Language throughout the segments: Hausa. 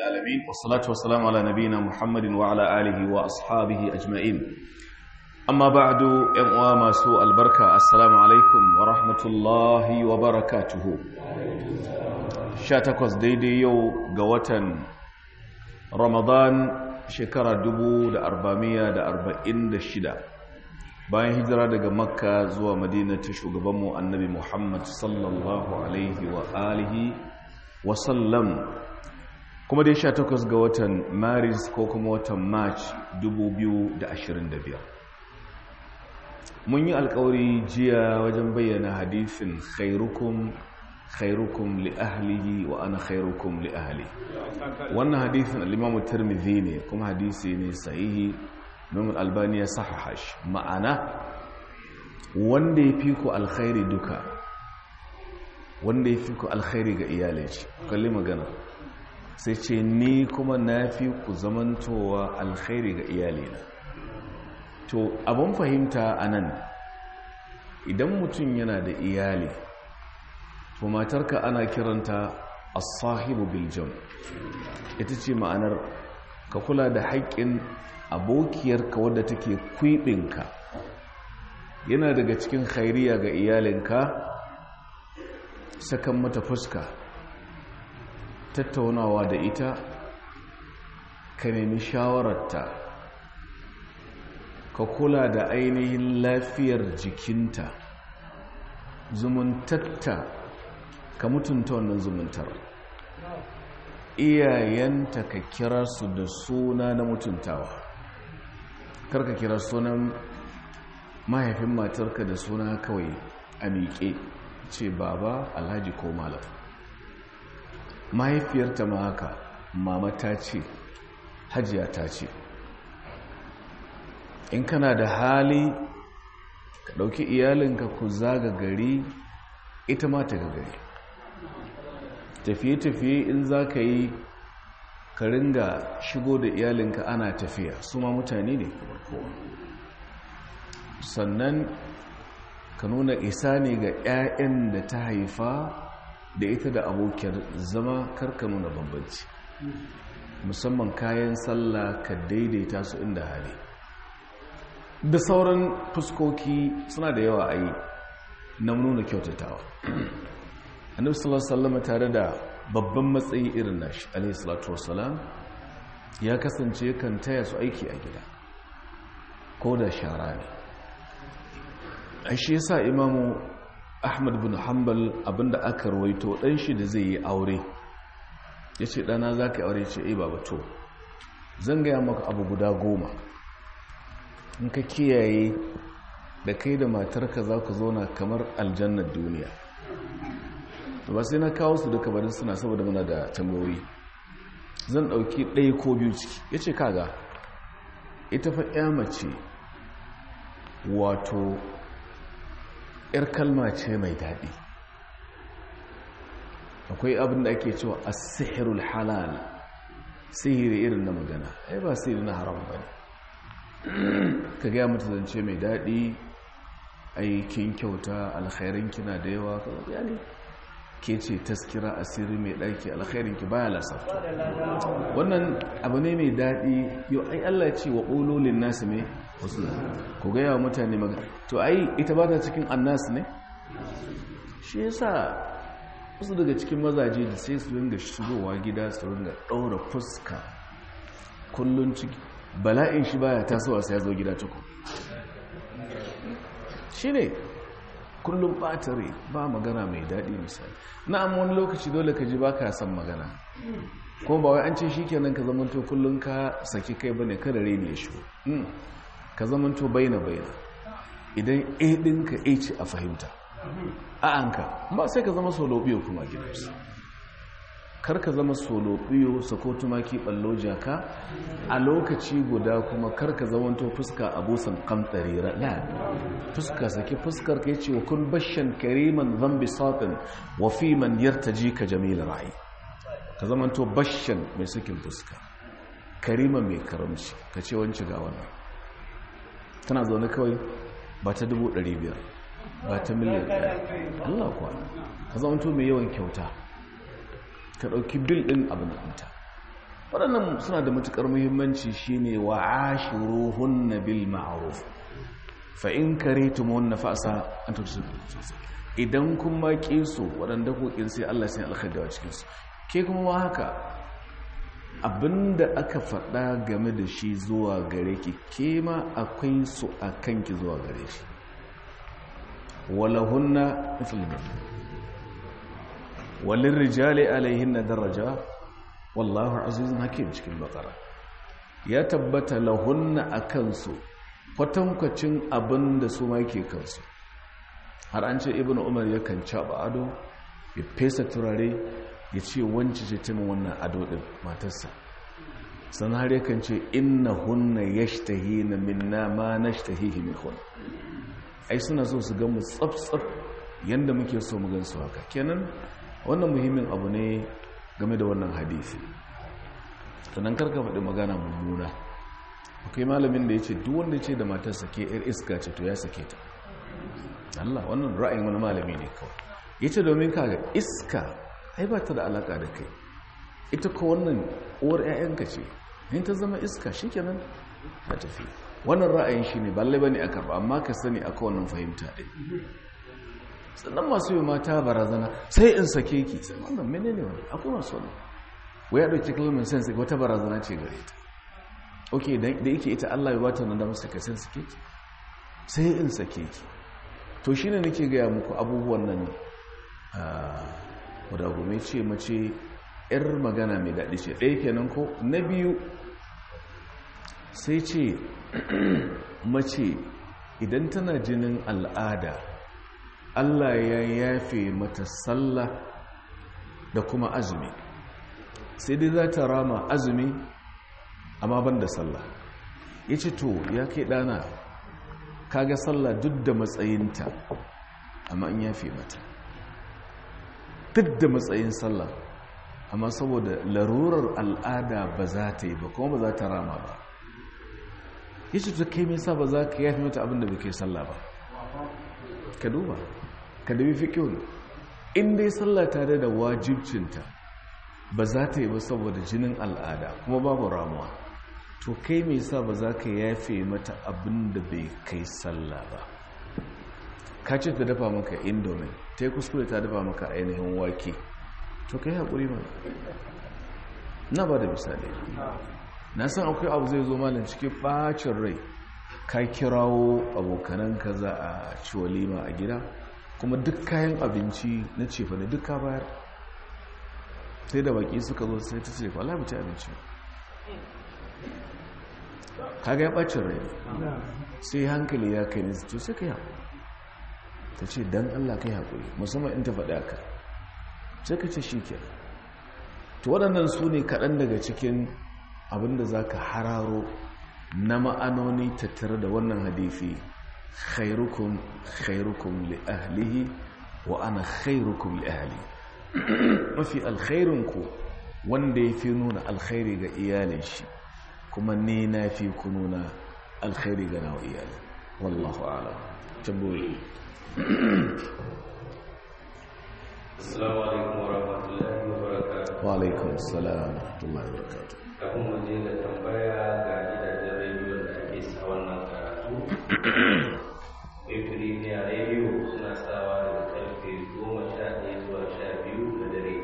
العالمين والصلاة والسلام على نبينا محمد وعلى آله وأصحابه أجمعين أما بعد يا سوء البركة السلام عليكم ورحمة الله وبركاته شاتكوز ديدي يو قوة رمضان شكرا دبو دا 446 bayan hijira daga makka zuwa madina ta shugabanmu annabi muhammad sallallahu alaihi wa alihi wa sallam kuma dai 18 ga watan maris ko kuma watan march 2025 mun yi alkawari jiya wajen bayyana hadisin khairukum li ahlihi wa ana khairukum li ahli wannan hadisin al-imam tirmidhi ne kuma hadisi ne sahihi Imam Albani ya sahaha shi ma'ana wanda ya fi ku alkhairi duka wanda ya fi ku alkhairi ga iyalai ce kalli magana sai ce ni kuma na fi ku zamantowa alkhairi ga iyalina to abin fahimta a nan idan mutum yana da iyali to matarka ana kiranta as-sahibu bil jam ita ce ma'anar ka kula da haƙƙin abokiyarka wadda take kwiɓinka yana daga cikin khairiya ga iyalinka sakan mata fuska tattaunawa da ita ka nemi shawararta ka kula da ainihin lafiyar jikinta zumuntatta ka mutunta wannan zumuntar iyayenta ka kira su da suna na mutuntawa karka kira sunan mahaifin matarka da suna kawai a miƙe ce baba alhaji ko malam mahaifiyarta ma haka mama ta ce hajiya ta ce in kana da hali ka ɗauki iyalinka ku zaga gari ita ma ta gari tafiye-tafiye in za ka yi ka ringa shigo da iyalinka ana tafiya su ma mutane ne kamar kowa sannan ka nuna isa ne ga 'ya'yan da ta haifa da ita da abokiyar zama karka nuna bambanci musamman kayan sallah ka daidaita su inda hali da sauran fuskoki suna da yawa a yi na nuna kyautatawa annabi sallallahu alaihi wasallam tare da babban matsayi irin nashi alayhi salatu wassalam ya kasance kan taya su aiki a gida ko da shara ne a shi yasa imamu ahmad bin hanbal abinda aka rawaito dan shi da zai yi aure yace dana zaka yi aure ce baba to zan ga maka abu guda 10 in ka kiyaye da kai da matarka za ku zauna kamar aljannar duniya ba sai na kawo su duka barin suna saboda muna da tambayoyi zan dauki ɗaya ko biyu ciki yace kaga ita fa mace wato yar kalma ce mai daɗi akwai abin da ake cewa as-sihrul halal sihiri irin na magana ba sihiri na haram bane ka ga mata zance mai daɗi kin kyauta alkhairin kina da yawa yani ke ce taskira asiri mai ɗaki alkhairinki baya lasafto wannan abu ne mai daɗi yau ai Allah ce wa ƙololin nasu ne wasu ku gaya wa mutane magana to ai ita ba ta cikin annas ne shi yasa wasu daga cikin mazaje da sai su ringa shigowa gida su ringa ɗaura fuska kullum ciki bala'in shi baya tasowa sai ya zo gida cikin shi ne kullum ɓatare ba magana mai daɗi misali na'am wani lokaci dole ka ji ba ka san magana kuma ba wai an ce shi kenan ka zamanto kullum ka saki kai bane kada reni ya shigo ka zamanto baina idan a ɗinka a ce a fahimta a anka ba sai ka zama solobiyo kuma gidansu kar ka zama solobiyo sako tumaki ɓallo jaka a lokaci guda kuma kar ka zamanto fuska a busan kamtsarira la fuska saki fuskar ka yace wa kun bashan kariman zambi satin wa fi man yartaji ka jamil ra'i ka zamanto bashan mai sakin fuska karima mai karamci ka ce wance ga wannan tana zaune kawai ba ta 500 ba ta miliyan 1 Allah kuwa ka zamanto mai yawan kyauta ka ɗauki bil ɗin abin ɗinta waɗannan suna da matuƙar muhimmanci shine wa ashiruhunna bil ma'ruf fa in karihtumuhunna fa asa an tusibu idan kun ma su waɗanda kokin sai Allah sai alkhaidawa cikin su ke kuma ma haka abinda aka faɗa game da shi zuwa gare ki ke ma akwai su akan ki zuwa gare shi walahunna mithlu walin rijali alaihinna daraja wallahu azizun hakim cikin bakara ya tabbata lahunna akan su kwatankwacin abin da su ma ke kansu har an ce ibn umar yakan caba ado ya fesa turare ya ce wance ce timin wannan ado din matarsa sannan har yakan ce inna hunna yashtahina minna ma nashtahihi minhun ai suna so su ga mu tsaf yanda muke so mu gansu haka kenan wannan muhimmin abu ne game da wannan hadisi sannan karka faɗi magana mummuna akwai malamin da ya ce duk wanda ce da matarsa ke yar iska ce to ya sake ta Allah wannan ra'ayin wani malami ne kawai ya ce domin kaga iska ai ba ta da alaka da kai ita ko wannan uwar 'ya'yanka ce in ta zama iska shi kenan ta tafi wannan ra'ayin shi ne balle ba ne a karɓa amma ka sani akwai wannan fahimta ɗin sannan masu yi mata barazana sai in sake ki sai wannan menene wani akwai masu wani wai ya ɗauki kalmar sense wata barazana ce gare ta ok da yake ita Allah ya bata nan da musu ka sen sake ki sai in sake ki to shine nake gaya muku abubuwan nan wadda gome ce mace yar magana mai daɗi ce ɗaya kenan ko na biyu sai ce mace idan tana jinin al'ada Allah ya yafe mata sallah da kuma azumi sai dai za ta rama azumi amma ban da sallah ya ce to ya kai ɗana kaga sallah duk da matsayinta amma in yafe mata duk da matsayin sallah amma saboda larurar al'ada ba za ta yi ba kuma ba za ta rama ba ya ce to kai nisa ba za ka yafe mata abinda bai kai sallah ba ka duba ka dabi fi kyau in dai sallah tare da wajibcinta ba za ta yi ba saboda jinin al'ada kuma babu ramuwa to kai mai sa ba za ka yafe mata abin da bai kai sallah ba ka ce ta dafa maka indomin ta yi kuskure ta dafa maka ainihin wake to kai haƙuri ma na ba da misali na san akwai abu zai zo malin cikin ɓacin rai ka kirawo abokananka za a ci walima a gida kuma duk kayan abinci na cefa ne duk ka bayar sai da baki suka zo sai ta ce wala mu ci abinci kaga ya ɓacin rai sai hankali ya kai nisa to sai ka yi haƙuri ta ce don Allah ka yi haƙuri musamman in ta faɗi aka sai ka ce shi ke to waɗannan su ne kaɗan daga cikin abinda za ka hararo na ma'anoni tattare da wannan hadithi khairukum li ahlihi wa ana khairukum li ahli mafi alkhairinku wanda ya fi nuna alkhairi ga iyalin shi kuma ne na fi ku nuna alkhairi ga nawa iyalin wallahu a'lam tambayoyi Assalamu alaikum wa rahmatullahi wa barakatuh. Wa alaikum assalam wa rahmatullahi wa barakatuh. Kafin mu je da tambaya ga gidajen rediyo da ake sa wannan karatu. Premier Radio suna sawa daga karfe 11 zuwa 12 na dare.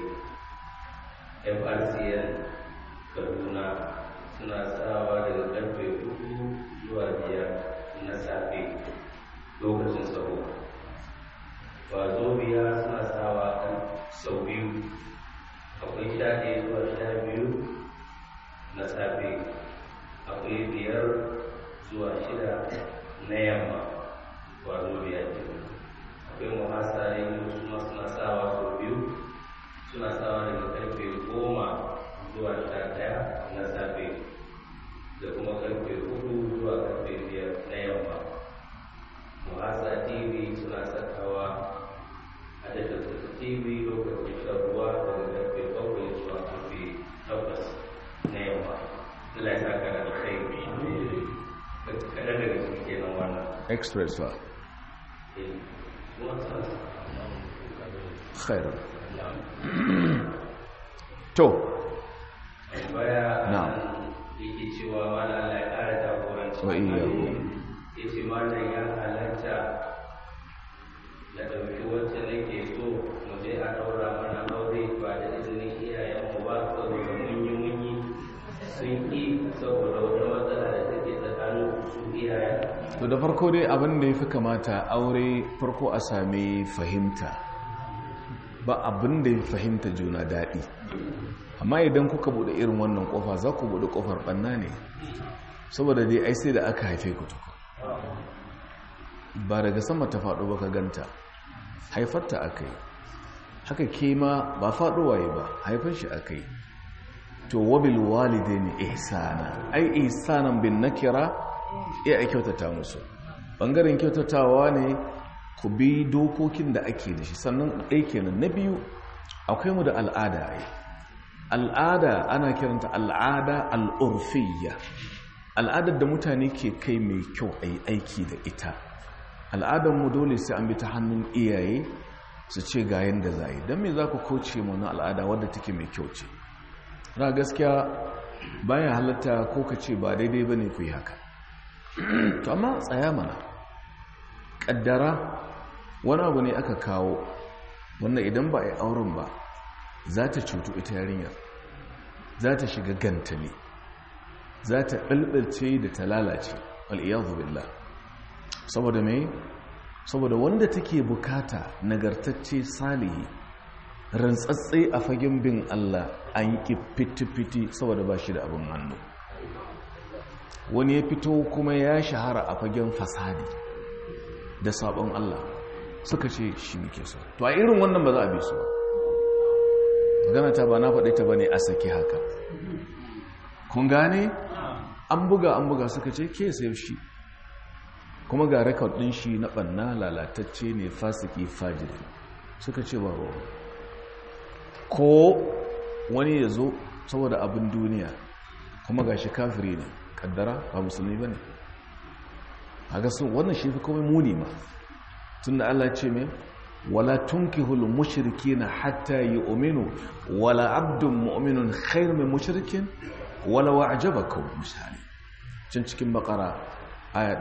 FRCN Kaduna suna sawa daga karfe 4 zuwa 5 na safe lokacin sahur. Wazobiya suna sawa kan sau biyu, akwai 11 zuwa 12 na safe, akwai 5 zuwa 6 na yamma. Wazobiya ce akwai muhasa rediyo suna sawa sau biyu, suna sawa daga karfe 10 zuwa 11 na safe da kuma karfe 4 zuwa karfe 5 na yamma. Muhasa TV suna sakawa a tashar TV lokacin shan ruwa daga karfe 7 zuwa karfe 8 na yamma. Allah ya saka da alkhairi. Kaɗan daga cikin kenan wannan. Express ba. Khairu. To. Baya wa iyyakum. Yace malam ya halatta da dauki wacce nake so mu je a daura mana aure ba da izinin iyayenmu ba saboda mun yi sun yi saboda wata matsala da take tsakanin su iyayen. To da farko dai abin da ya fi kamata aure farko a sami fahimta, ba abin da ya fahimta juna daɗi. Amma idan kuka buɗe irin wannan ƙofa za ku buɗe ƙofar ɓanna ne, saboda dai ai sai da aka haife ku tuku, ba daga sama ta faɗo ba ka ganta, haifarta aka yi. Haka ke ma ba faɗo waye ba, haifar shi aka yi. To wabil walidaini ihsana, ai ihsanan bin nakira iya kyautata musu. Bangaren kyautatawa ne ku bi dokokin da ake da shi. Sannan ɗai kenan. Na biyu, akwai mu da al'ada ai. Al'ada ana kiranta al'ada al'urfiyya, al'adar da mutane ke kai mai kyau a yi aiki da ita. Al'adarmu dole sai an bi ta hannun iyaye su ce ga yadda za yi. Don me za ku kauce mu na al'ada wadda take mai kyau ce? Na gaskiya bayan halatta ko ka ce ba daidai ba ne ku yi haka. To amma tsaya mana, ƙaddara wani abu ne aka kawo wannan idan ba a yi auren ba za ta cutu ita yarinyar, za ta shiga gantali, za ta ɓalɓalce da ta lalace, wal'iyazu billah. Saboda mai? Saboda wanda take bukata nagartacce salihi rantsatse a fagen bin Allah an yi fiti-fiti saboda ba shi da abin hannu. Wani ya fito kuma ya shahara a fagen fasadi da sabon Allah, suka ce shi muke so. To a irin wannan ba za a bi su ba. Magana ta ba na faɗi ta ba ne a sake haka. Kun gane? An buga suka ce ke sai shi. Kuma ga rekod ɗin shi na ɓanna lalatacce ne, fasiki fajiri. Suka ce ba ruwa. Ko wani ya zo saboda abin duniya kuma ga shi kafiri ne, kaddara ba musulmi ba ne. A gasu wannan shi fi komai muni ma. Tun da Allah ce mai wala tunkihul mushrikina hatta yu'minu wala abdun mu'minun khairu min mushrikin wala wa'jabakum misali. Can cikin Baqara aya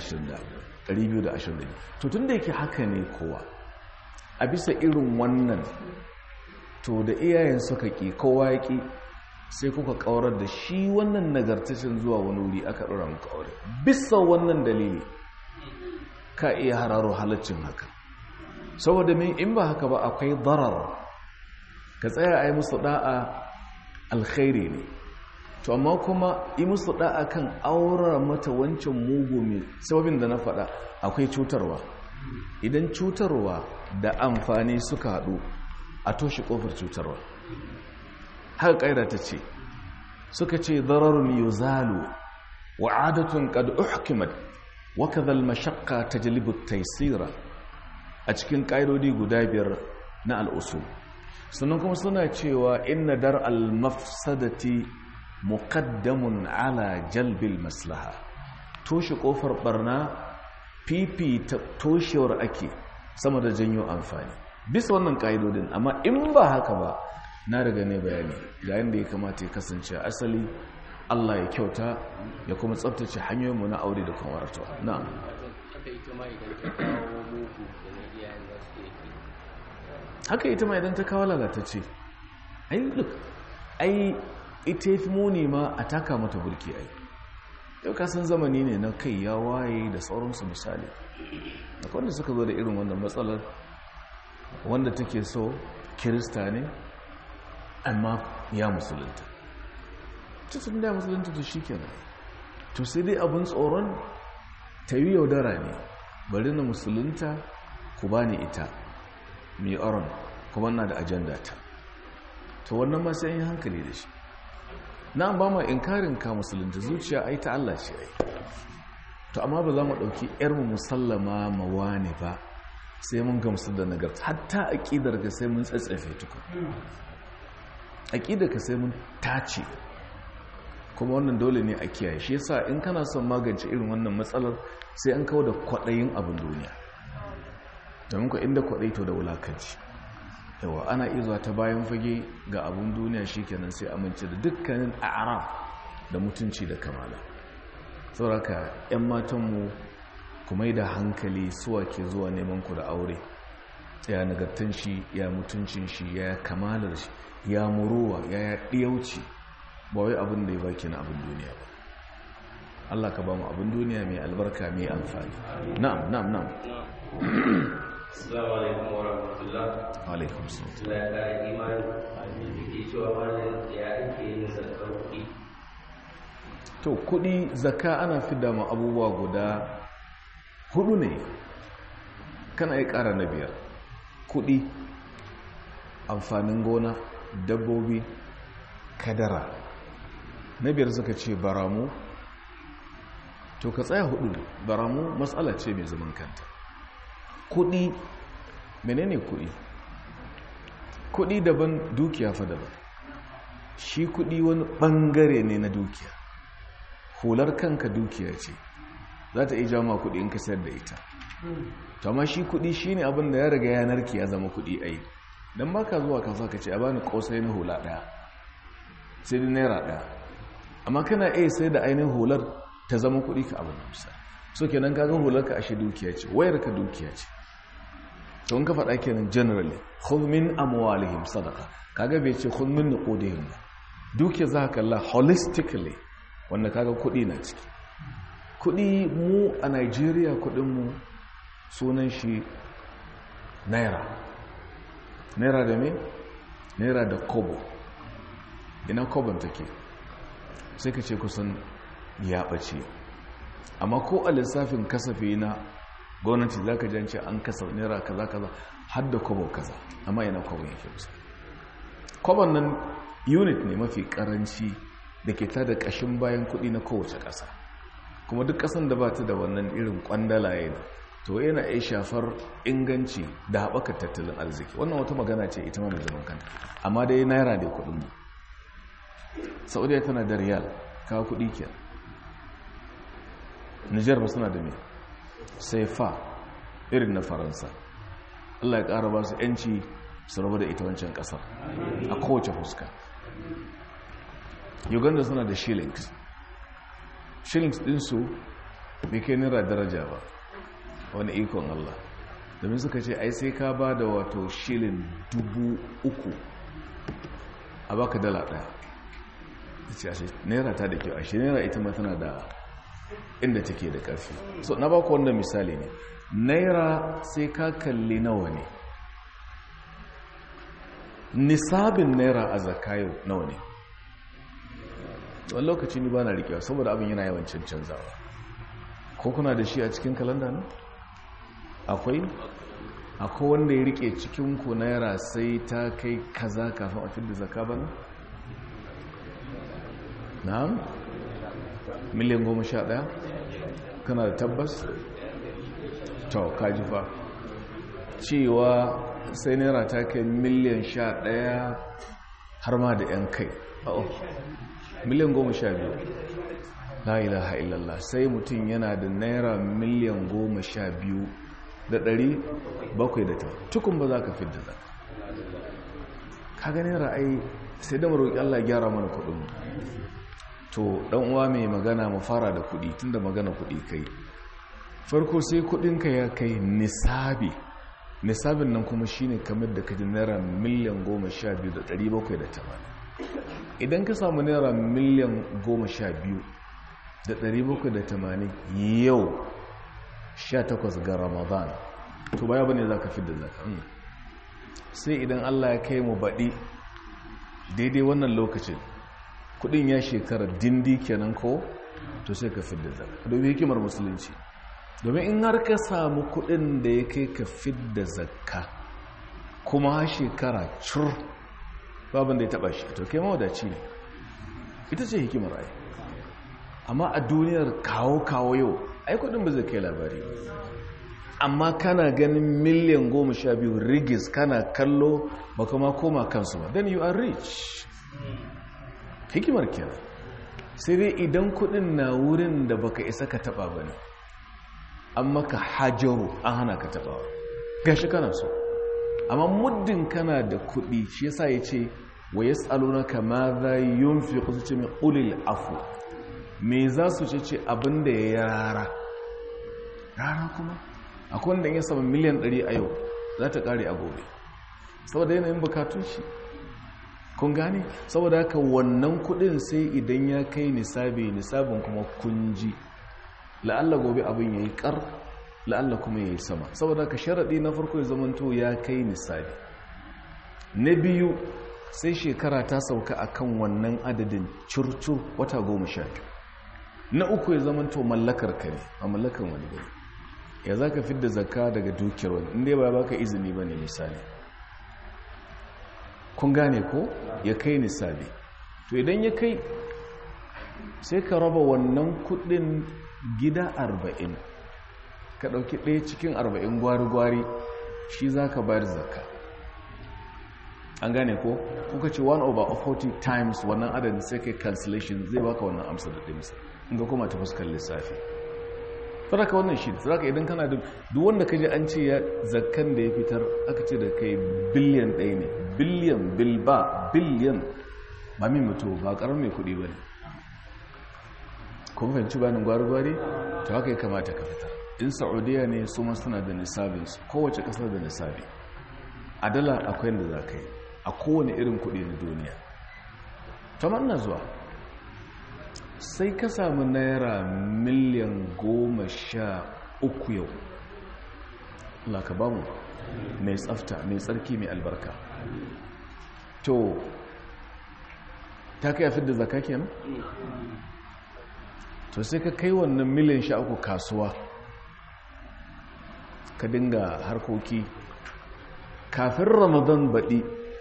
220. To tunda yake haka ne kowa a bisa irin wannan, to da iyayen suka ki kowa ya ki, sai kuka kaurar da shi wannan nagartacin zuwa wani wuri aka dora muku aure bisa wannan dalili, ka iya hararo halaccin haka. Saboda mai in ba haka ba akwai darar. Ka tsaya a yi musu da'a alkhairi ne, to amma kuma yi musu da'a kan aura mata wancan mugu mai sababin da na faɗa akwai cutarwa. Idan cutarwa da amfani suka haɗu a toshe ƙofar cutarwa. Haka ƙaira ta ce, suka ce dararun yuzalu wa adatun qad uhkimat wa kadha al-mashaqqa tajlibu at-taysira, a cikin ƙa'idodi guda biyar na al'usul. Sannan kuma suna cewa inna dar al-mafsadati muqaddamun ala jalbil maslaha. Toshe ƙofar barna fifita toshewar ake sama da janyo amfani bisa wannan ƙa'idodin. Amma in ba haka ba, na riga ne bayani ga yadda ya kamata ya kasance asali. Allah ya kyauta ya kuma tsabtace hanyoyinmu na aure da kuma waratuwa. Na'am. Haka ita ma idan ta kawo lalatacce, ai ita ya fi muni ma a taka mata burki ai. Yau kasan zamani ne na kai ya waye da sauransu misali. Da wanda suka zo da irin wannan matsalar, wanda take so kirista ne amma ya musulunta. Cikin da musulunta to shi kenan. To sai dai abin tsoron ta yi yaudara ne, bari na musulunta ku ba ni ita mai oron kuma na da ajanda ta. To wannan ma sai yin hankali da shi. Na ba ma inkarin ka musulunta, zuciya ai ta Allah ce ai. To amma ba za mu ɗauki ‘yarmu musallama mawane ba sai mun gamsu da nagarta. Hatta aƙidar ka sai mun tsatsafe tukun. Aƙidar ka sai mun tace. Kuma wannan dole ne a kiyaye. Shi yasa in kana son magance irin wannan matsalar sai an kawo da kwaɗayin abin duniya. Domin ku inda kwaɗayi to da wulakanci. Yawa ana iya zuwa ta bayan fage ga abin duniya shi kenan sai amince da dukkanin a'araf da mutunci da kamala. sauraka 'yan matanmu kuma da hankali suwa ke zuwa neman ku da aure, ya nagartan shi, ya mutuncin shi, ya kamalar shi, ya muruwa, ya ɗiyauci, ba wai abin da ya baki na abin duniya ba. Allah ka ba mu abin duniya mai albarka mai amfani. Na'am. Assalamu alaikum wa rahmatullah. Wa alaikum salam. Allah ya kare imani. Yake cewa malam ya ake yin zakar kuɗi. To kuɗi zakka ana fidda ma abubuwa guda 4 ne. Kana yi ƙara na 5. Kuɗi, amfanin gona, dabbobi, kadara. Na 5 suka ce baramu. To ka tsaya 4. Baramu matsala ce mai zaman kanta. Kuɗi, menene kuɗi? Kuɗi daban, dukiya fa daban. Shi kuɗi wani ɓangare ne na dukiya. Hular kanka dukiya ce, za ta iya jama kuɗi in ka sayar da ita. To amma shi kuɗi shi ne abin da ya riga ya narke ya zama kuɗi ai. Don ba ka zuwa kasuwa ka ce a bani ƙosai na hula ɗaya, sai da naira ɗaya. Amma kana iya sai da ainihin hular ta zama kuɗi ka abin da misali. So kenan kaga hular ka ashe dukiya ce, wayar ka dukiya ce. To in ka faɗa kenan generally, khudh min amwalihim sadaqa. Kaga bai ce khudh min nuqudihim ba. Dukiya za ka kalla holistically, wanda kaga kuɗi na ciki. Kuɗi mu a Nigeria kuɗinmu sunan shi naira. Naira da me? Naira da kobo. Ina kobon take? Sai ka ce kusan ya ɓace. Amma ko a lissafin kasafi na gwamnati za ka jance an kasa naira kaza har da kobo kaza, amma ina kobon yake musa. Kobon nan unit ne mafi karanci da ke tada kashin bayan kudi na kowace ƙasa, kuma duk ƙasan da ba ta da wannan irin kwandalaye ne, to yana iya shafar inganci da haɓaka tattalin arziki. Wannan wata magana ce ita ma mai zaman kanta, amma dai naira ne kudin mu. Saudiya tana da riyal, kawo kudi ke. Nijar ba suna da me sai fa irin na Faransa. Allah ya ƙara ba su 'yanci su rabu da ita wancan ƙasar a kowace fuska. Uganda suna da shillings ɗinsu bai kai naira daraja ba, wani ikon Allah, domin suka ce ai sai ka ba da wato shilling 3,000 a baka dala ɗaya. ce ashe naira ta da kyau, ashe naira ita ma tana da inda take da ƙarfi. So na baku wanda misali ne, naira sai ka kalli nawa ne, nisabin naira a zakayo nawa ne. wani lokaci ni ba na rikewa saboda abin yana yawan canzawa. Ko kuna da shi a cikin kalanda ne? Akwai wanda ya rike cikinku naira sai ta kai kaza kafin a fidda zaka ba ne? na'am? miliyan 11? kana da tabbas? to kaji fa cewa sai naira ta kai miliyan 11 har ma da 'yan kai. miliyan 12. la ilaha illallah, sai mutum yana da naira miliyan 12,700 tukun ba za ka fidda zaka. ka gani ra'ayi sai da maroƙi Allah gyara mana kudin. To dan uwa mai magana mu fara da kudi, tunda magana kudi kai farko sai kudinka ya kai nisabin nan kuma shine kamar da kaji naira miliyan 12,780. idan ka samu naira miliyan 12,780 yau 18 ga Ramadan, to baya bane za ka fi da zaka. Sai idan Allah ya kai mu baɗi daidai wannan lokacin kudin ya shekara dindi kenan ko, to sai ka fi da zaka. Domin hikimar musulunci, domin in har ka samu kudin da ya kai ka fi da zakka kuma shekara cur babin da ya taba shi, to kai mawadaci ne. Ita ce hikimar ai. Amma a duniyar kawo yau ai kudin ba zai kai labari, amma kana ganin miliyan 12 rigis kana kallo ba kuma koma kansu ba, then you are rich. Hikimar kenan. Sai dai idan kudin na wurin da baka isa ka taba bane, an maka hajaru, an hana ka taba, gashi kana so. Amma muddin kana da kudi, shi yasa yace wa yas'alunaka ma za yunfiqu min ulil afu. me za su ce abin da ya yi rara kuma akwai wanda ya samu miliyan 100 a yau za ta kare a gobe saboda yanayin bukatun shi kun gane saboda haka wannan kudin sai idan ya kai nisabin kuma kunji la'alla gobe abin ya yi kar la'alla kuma ya yi sama saboda haka sharaɗi na farko ya zamanto ya kai nisabi na biyu sai shekara ta sauka akan wannan adadin curcur wata 12 na uku ya zamanto mallakar ka ne a mallakar wani gari ya za ka fidda zakka daga dukiyar wani inda ba baka izini ba ne misali kun gane ko ya kai nisabi to idan ya kai sai ka raba wannan kudin gida 40 ka dauki ɗaya cikin 40 gwari-gwari shi za ka bayar zakka an gane ko kuka ce 1/40 times wannan adadin sai kai cancellation zai baka wannan amsa da ɗimsa inda kuma ta fuskar lissafi faraka wannan shi saraka idan kana da duk wanda kaje an ce ya zakkan da ya fitar aka ce da kai biliyan 1 ne biliyan bilba biliyan ba min mutu ba karamin mai kudi bane kuma fahimci banin gwari-gwari to haka ya kamata ka fitar in saudiya ne su ma suna da nisabin su kowace kasar da nisabi a dala akwai da za ka yi a kowane irin kudi na duniya tamar na zuwa sai ka samu naira miliyan 13 yau Allah ka bamu mai tsafta mai tsarki mai albarka to ta kai fi da zaka kenan to sai ka kai wannan miliyan 13 kasuwa ka dinga harkoki kafin ramadan baɗi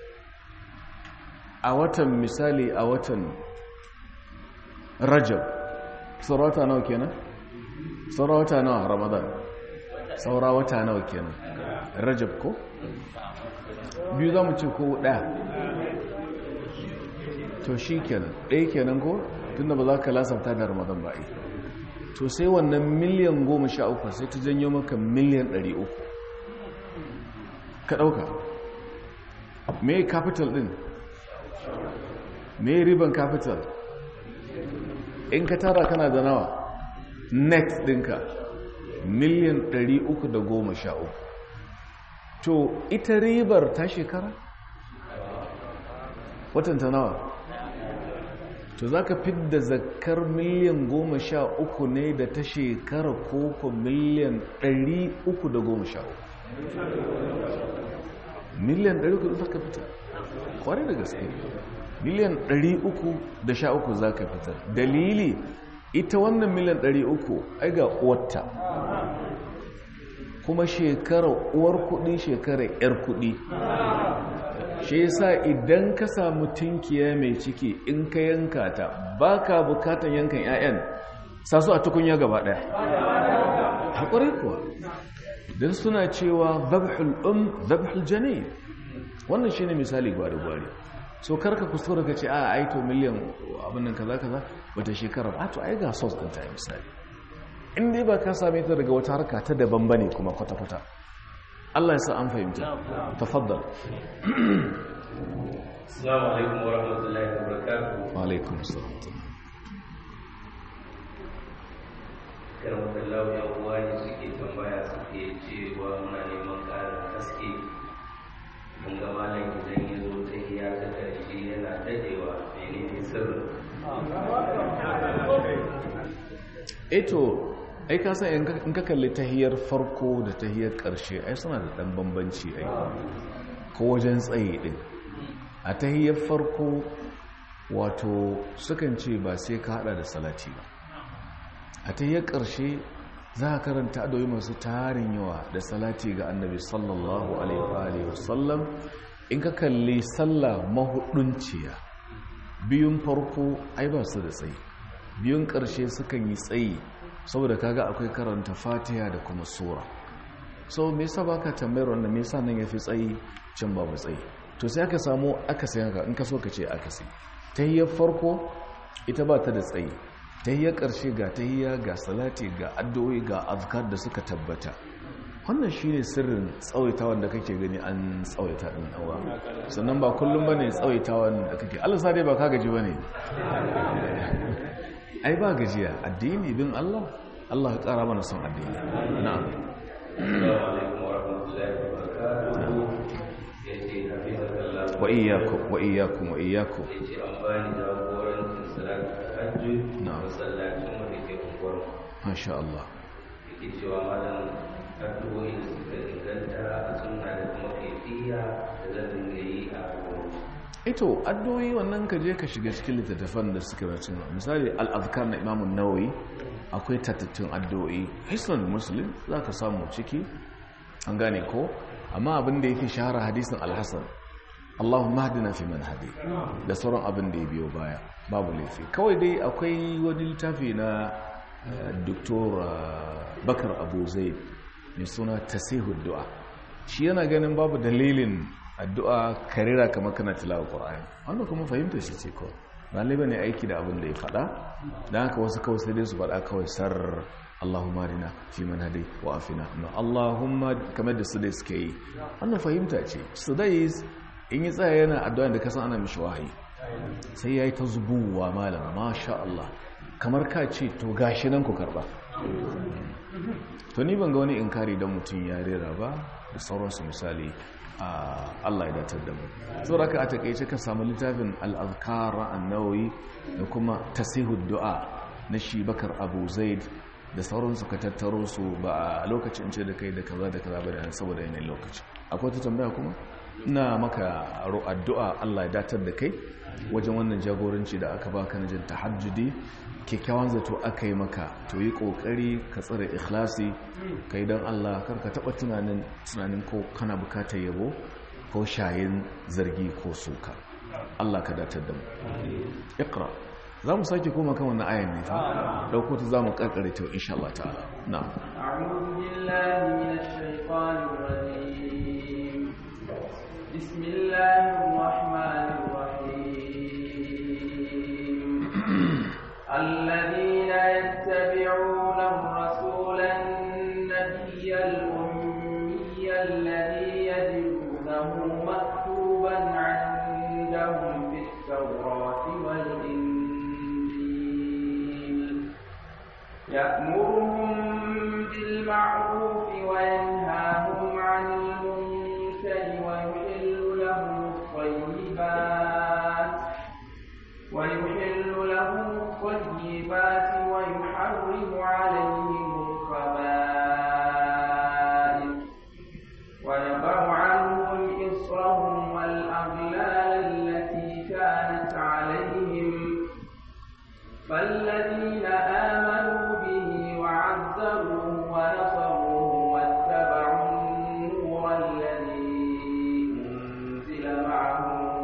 a watan misali a watan rajab saura wata nawa kenan saura wata nawa ramadan saura wata nawa kenan rajab ko biyu za mu ce ko ɗaya to shi kenan ɗaya kenan ko tunda ba za ka lasafta da ramadan ba yi to sai wannan miliyan 13 sai ta janyo maka miliyan 300 ka ɗauka me capital ɗin me riban capital in ka tara kana da nawa net ɗinka miliyan 313 to ita ribar ta shekara watanta nawa to za ka fidda zakar miliyan 13 ne da ta shekara koko miliyan 313 miliyan 300 za ka fita kwarai da gaske miliyan 313 za ka fitar dalili ita wannan miliyan 300 ai ga uwarta kuma shekara uwar kudi shekara yar kudi shi yasa idan ka samu tinkiya mai ciki in ka yanka ta baka bukatan yankan 'ya'yan sasu a tukunya gaba daya haƙuri kuwa don suna cewa zabhul janin wannan shine misali gwari-gwari so karka kuskura ka ce a aito miliyan abin nan kaza wata shekarar a to ai ga sos ɗin ta yi misali in dai ba ka same ta daga wata harka ta daban bane kuma kwata-kwata Allah ya sa an fahimta tafaddal Assalamu alaikum wa rahmatullahi wa barakatuh. Wa alaikum assalam. Karamakallahu ya uwa ne suke tambaya suke cewa muna neman ƙarin haske mun ga malam idan ya zo ta iya ta karshe yana dadewa menene sirrin eto ai ka san in ka kalli tahiyar farko da tahiyar karshe ai suna da dan bambanci ai ko wajen tsaye din a tahiyar farko wato sukan ce ba sai ka hada da salati ba a tahiyar karshe za ka karanta adoyi masu tarin yawa da salati ga annabi sallallahu alaihi wasallam in ka kalli sallah mahudunciya biyun farko ai ba su da tsayi biyun ƙarshe sukan yi tsayi saboda kaga akwai karanta fatiha da kuma sura so me yasa baka tambayar wannan me yasa nan yafi tsayi can babu tsayi to sai aka samu akasi haka in ka so ka ce akasi tahiyyar farko ita ba ta da tsayi tahiyyar ƙarshe ga tahiyya ga salati ga addu'o'i ga azkar da suka tabbata wannan shine sirrin tsawaitawan da kake gani an tsawaita din awa sannan ba kullum bane tsawaitawan da kake Allah sa dai ba ka gaji bane ai ba gajiya addini bin Allah ya ƙara mana son addini. Na'am. Assalamu alaikum wa rahmatullahi wa barakatuh. Yace hafizakallah. Wa iyyakum. Yace an bani jagorancin salatu tahajjud na masallacin mu dake unguwar. Masha Allah. Yake cewa malam addu'o'i da suka inganta a sunna da kuma kaifiya da zan dinga yi a rayuwa. Ito addu'o'i wannan ka je ka shiga cikin littattafan da suka rasu. Misali al-azkar na Imam an-Nawawi akwai tattattun addu'o'i. Hisnul Muslim zaka samu ciki. An gane ko? Amma abin da yake shahara hadisin al-Hasan Allahumma hadina fi man hadi da sauran abin da ya biyo baya babu laifi. Kawai dai akwai wani littafi na Dr. Bakar Abu Zaid mai suna Tasihud Du'a. Shi yana ganin babu dalilin addu'a karira kamar kana tilawa Qur'ani. Wannan kuma fahimta shi ce ko. Ba ne aiki da abin da ya faɗa. Dan haka wasu kawai sai dai su faɗa kawai sar Allahumma hadina fi man hadi wa afina. Allahumma kamar da su dai suke yi. Wannan fahimta ce. Su dai in yi tsaya yana addu'a da kasan ana mishi wahayi. Sai yayi ta zubuwa malam masha Allah. Kamar ka ce to gashi nan ku karba. To ni ban ga wani inkari don mutum ya rera ba da sauransu misali Allah ya datar da mu. Saboda ka a takeice ka samu littafin al-azkar an-nawawi da kuma tasihud du'a na shi Bakar Abu Zaid da sauransu ka tattaro su ba a lokacin ce da kai da kaza ba da saboda yanayin lokaci. Akwai ta tambaya kuma ina maka addu'a Allah ya datar da kai wajen wannan jagoranci da aka baka na jin tahajjudi. Kyakkyawan zato aka yi maka to yi kokari ka tsare ikhlasi kai don Allah karka taba tunanin ko kana bukatar yabo ko shayin zargi ko suka. Allah ka datar da mu. Iqra. Za mu sake koma kan wannan ayan ne fa dauko ta zamu karkare ta insha Allah ta'ala. Na'am. A'udhu billahi minash shaitanir rajim. Bismillahir rahmanir rahim. الذين يتبعون الرسول النبي الأمي الذي يجدونه مكتوبا عندهم في التوراة والإنجيل يأمرهم بالمعروف وينهاهم عن المنكر ويحل لهم الطيبات ويحرم عليهم الخبائث ويضع عنهم إصرهم والأغلال التي كانت عليهم فالذين آمنوا به وعزروه ونصروه واتبعوا النور الذي أنزل معه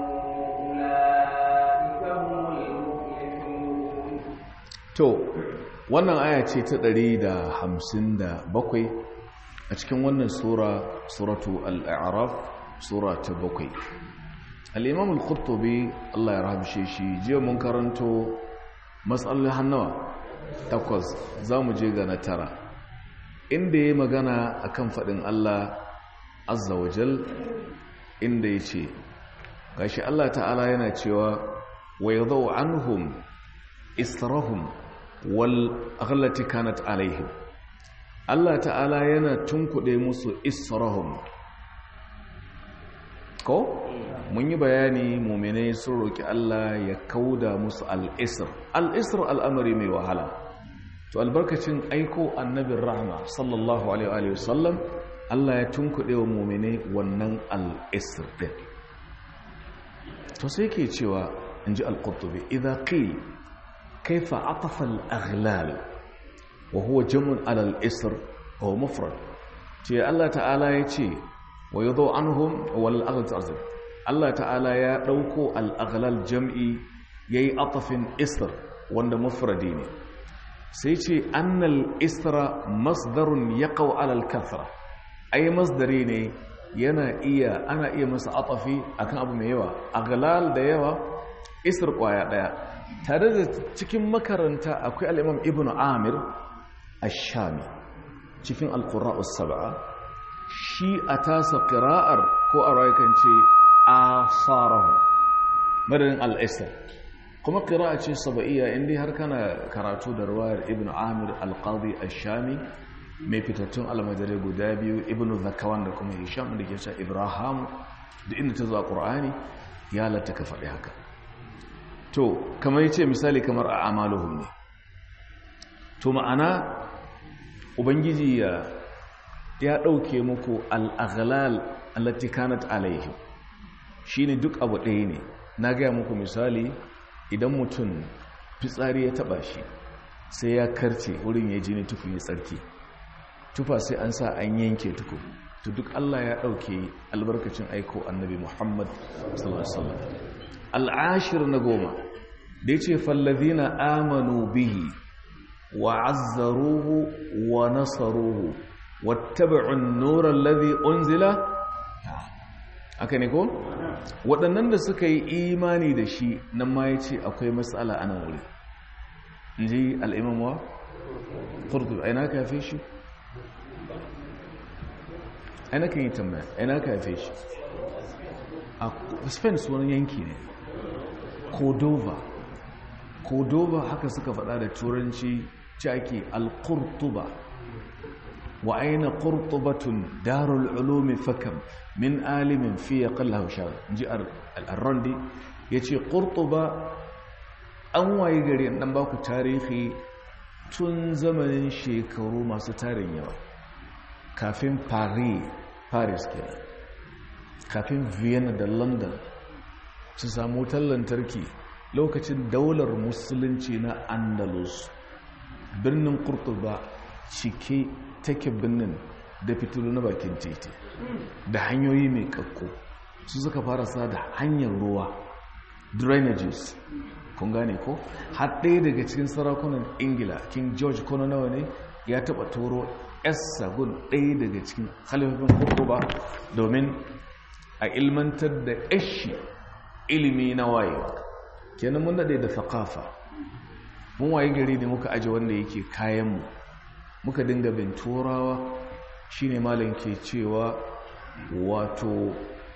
To, wannan aya ce ta 157 a cikin wannan suratu al-A'raf, sura ta 7. Al-Imam al-Qurtubi, Allah ya rahamshe shi, jiya mun karanto matsalolin hannawa 8, za mu je ga na 9. Inda ya magana akan faɗin Allah Azza wa Jal, inda ya ce, gashi Allah ta'ala yana cewa, wa yadau anhum israhum wal aghlati kanat alaihim. Allah ta'ala yana tunkuɗe musu israhum ko mun yi bayani mu'minai sun roki Allah ya kauda musu al-isr al'amari mai wahala. To albarkacin aiko annabin rahma sallallahu alaihi wa sallam Allah ya tunkuɗe wa mu'minai wannan al-isr din. To sai ke cewa inji al-Qurtubi idza qil كيف عطف الأغلال وهو جمع على الإسر هو مفرد تي الله تعالى يتي ويضع عنهم والأغلال تأذب الله تعالى يدوكو الأغلال جمعي يي عطف إسر وند مفردين سيتي أن الإسر مصدر يقع على الكثرة أي مصدرين yana iya ana iya masa atafi akan abu mai yawa aghlal da yawa isr kwaya daya tare da cikin makaranta akwai al-Imam Ibn Amir ash-Shami cikin al-Qurra as-Sab'a shi atasa qira'ar ko araykan ce asarahum madadin al-isr kuma qira'a ce sab'iyya indai har kana karatu da riwayar ibn amir al-qadi ash-shami mai fitattun almajirai guda biyu ibn zakawan da kuma hisham da ke cewa ibrahim da inda ta zo a qur'ani ya halatta ka faɗi haka to kamar yace misali kamar a amaluhum ne to ma'ana ubangiji ya ɗauke muku al-aghlal allati kanat alayhi shine duk abu ɗaya ne na gaya muku misali idan mutum fitsari ya taba shi sai ya karce wurin ya jini tukun ya tsarki tufa sai an sa an yanke tukun to duk Allah ya ɗauke albarkacin aiko annabi Muhammad sallallahu alaihi wasallam al'ashir na goma da yace fallazina amanu bihi wa azzaruhu wa nasaruhu wattaba'u an-nura alladhi unzila aka ne ko waɗannan da suka yi imani da shi nan ma yace akwai matsala a nan wuri inji al-imam wa qurtubi aina ka fi shi aina kan yi tambaya aina ka fi shi a Spain sunan yanki ne Cordova haka suka faɗa da turanci caki al-qurtuba wa aina qurtubatun darul ulumi fakam min alimin fi yaqallahu shaw ji al-randi yace qurtuba an waye gari dan baku tarihi tun zamanin shekaru masu tarin yawa kafin Paris kenan kafin Vienna da London su samu wutar lantarki lokacin daular musulunci na Andalus birnin Qurtuba cike take birnin da fitilu na bakin titi da hanyoyi mai kakko su suka fara sa da hanyar ruwa drainages kun gane ko har ɗaya daga cikin sarakunan Ingila King George kono nawa ne ya taba toro gun ɗaya daga cikin halifin Qurtuba domin a ilmantar da ashi ilimi na wayewa kenan mun daɗe da thaqafa mun waye gari ne muka aje wanda yake kayanmu muka dinga bin turawa shine malam ke cewa wato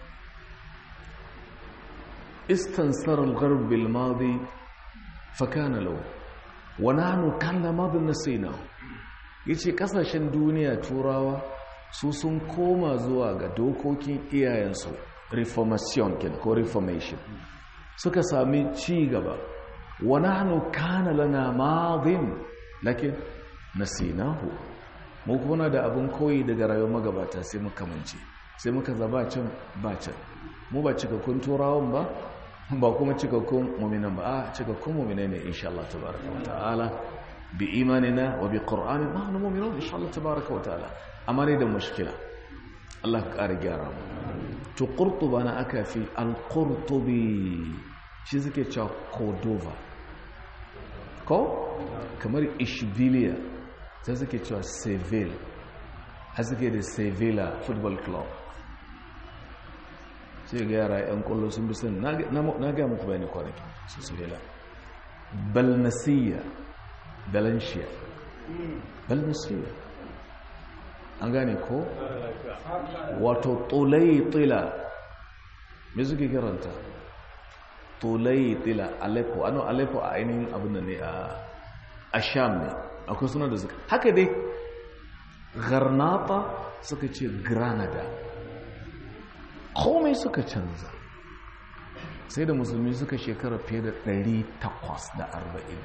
istansar al-gharb bil madi fa kana law wa nahnu kana madi nasina yace kasashen duniya turawa su sun koma zuwa ga dokokin iyayensu reformation ko reformation suka sami ci gaba wa nahnu kana lana madin lakin nasinahu mu kuma da abin koyi daga rayuwar magabata sai muka mance sai muka zaba can ba can mu ba cikakkun turawan ba kuma cikakkun mu'minan ba a cikakkun mu'minai ne insha Allah tabaraka wa ta'ala bi imanina wa bi qur'anin nahnu mu'minun insha Allah tabaraka wa ta'ala amma ne da mushkila Allah ka ƙara gyara mu to Qurtuba na aka fi al-Qurtubi shi suke cewa Cordova ko kamar Ishbiliya sai suke cewa Seville har suke da Sevilla Football Club sai ga yara yan kullu sun bi sun na ga muku bayani kwanaki su Sevilla Balnasiya Valencia Balnasiya an gane ko wato Tulaytila me suke kiranta Tulaytila Aleppo Aleppo a ainihin abin da ne a Sham ne akwai suna da suka haka dai Garnata suka ce Granada komai suka canza sai da musulmi suka shekara fiye da 840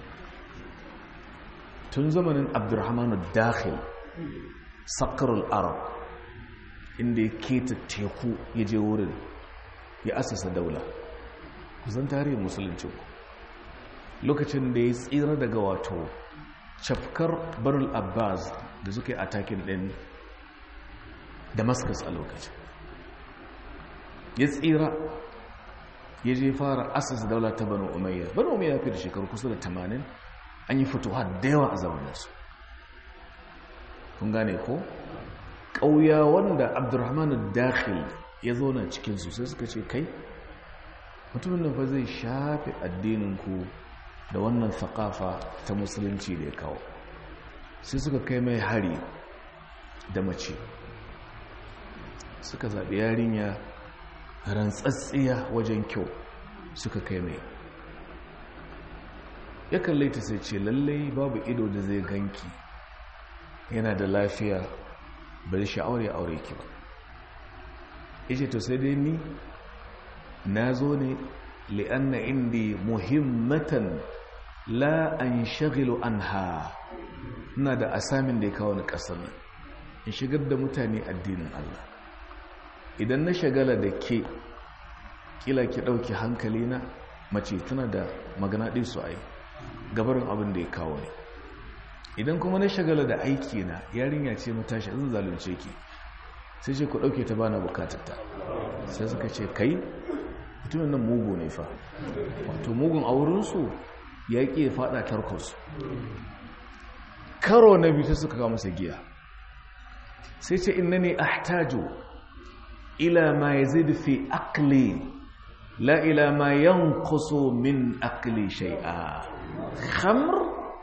tun zamanin Abdurrahman al-Dakhil sakarul arab inda ya keta teku ya je wurin ya asasa daula kusan tarihin musulunci lokacin da ya tsira daga wato cafkar barul abbas da suka yi atakin ɗin damascus a lokacin ya tsira ya je fara asasa daula ta banu umayya ya fi da shekaru kusa da 80 an yi fitowa da yawa a zamaninsu kun gane ko ƙauya wanda abdurrahman dakhil ya zauna cikinsu sai suka ce kai mutumin nan fa zai shafe addininku da wannan thaqafa ta musulunci da ya kawo sai suka kai mai hari da mace suka zaɓi yarinya rantsatsiya wajen kyau suka kai mai ya kalle ta sai ce lallai babu ido da zai ganki yana da lafiya bari sha'awar ya aure ki ba. yace to sai dai ni na zo ne li'anna indi muhimmatan la an shagilu anha, ina da asamin da ya kawo ni ƙasar nan in shigar da mutane addinin Allah. idan na shagala da ke kila ki ɗauki hankali na, mace tana da magana ɗin su ai gabarin abin da ya kawo ne. idan kuma na shagala da aiki na, yarinya ce matashi zan zalunce ki, sai ce ku ɗauke ta bana bukatarta. sai suka ce kai mutumin nan mugu ne fa, wato mugun a wurinsu ya ƙi ya faɗa tarkonsu. karo na biyu ta suka kawo masa giya, sai ce innani ahtaju ila ma yazid fi aqli la ila ma yanqusu min aqli shay'a. khamr